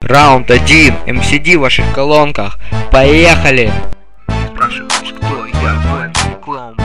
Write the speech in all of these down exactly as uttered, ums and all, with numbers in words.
Раунд один. эм си ди в ваших колонках. Поехали! Спрашиваешь, кто я, воин реклам.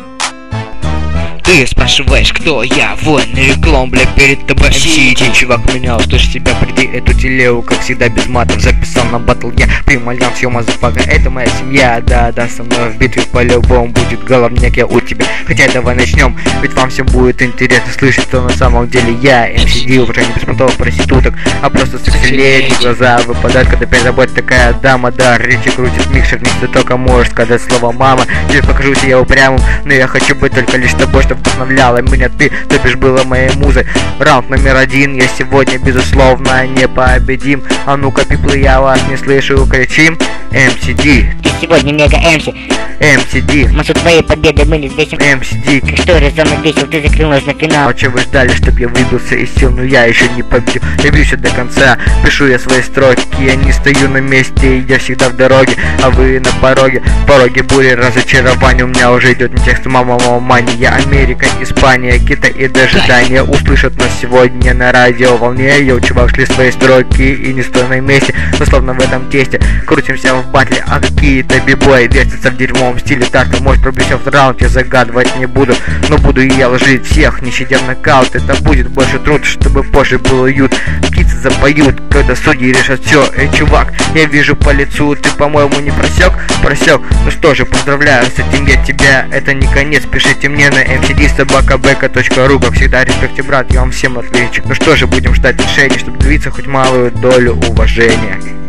Ты спрашиваешь, кто я, воин реклам, бля, перед тобой эм си ди. Чувак, меня услышь себя, приди эту телегу, как всегда без матов. Записал на батл я, примальян, съем мазафага. Это моя семья, да-да, со мной в битве по-любому будет головняк я у тебя. Хотя давай начнем, ведь вам всем будет интересно слышать, что на самом деле я эм си ди, уже не беспонтовых проституток, а просто сексилетик. Глаза выпадают, когда перед тобой такая дама, да, речи крутит микшер, никто только может сказать слово мама. Тебе покажусь я упрямым, но я хочу быть только лишь тобой, чтобы вдохновляла меня ты, то бишь была моей музой. Раунд номер один, я сегодня безусловно непобедим. А ну-ка, пиплы, я вас не слышу, кричим эм си ди. Ты сегодня мега эм си. эм си ди. Массу твоей победы мы не взвесим. эм си ди. Что резонно весил, ты закрыл нас на финал. А че вы ждали, чтоб я выбился из сил, но я еще не победил. Я бьюсь до конца, пишу я свои строки. Я не стою на месте, я всегда в дороге, а вы на пороге. Пороге бури, разочарования. У меня уже идет не текст, мама, мама, мани. Я Америка, Испания, Китай и даже Дания услышат нас сегодня на радиоволне. Йоу, чувак, шли свои строки и не стой на месте, но словно в этом тесте крутимся в батле, а какие-то бибои вертятся в дерьмовом стиле. Так, ты можешь пробиться в раунд, я загадывать не буду, но буду и я ложить всех, не щадя в нокаут. Это будет больше труд, чтобы позже был уют. Птицы запоют, когда судьи решат все. Эй, чувак, я вижу по лицу, ты, по-моему, не просек? Просек. Ну что же, поздравляю с этим я тебя, это не конец. Пишите мне на эм си ди собака бэка точка ру. Как всегда, респекте, брат, я вам всем отвечу. Ну что же, будем ждать решений, чтобы добиться хоть малую долю уважения.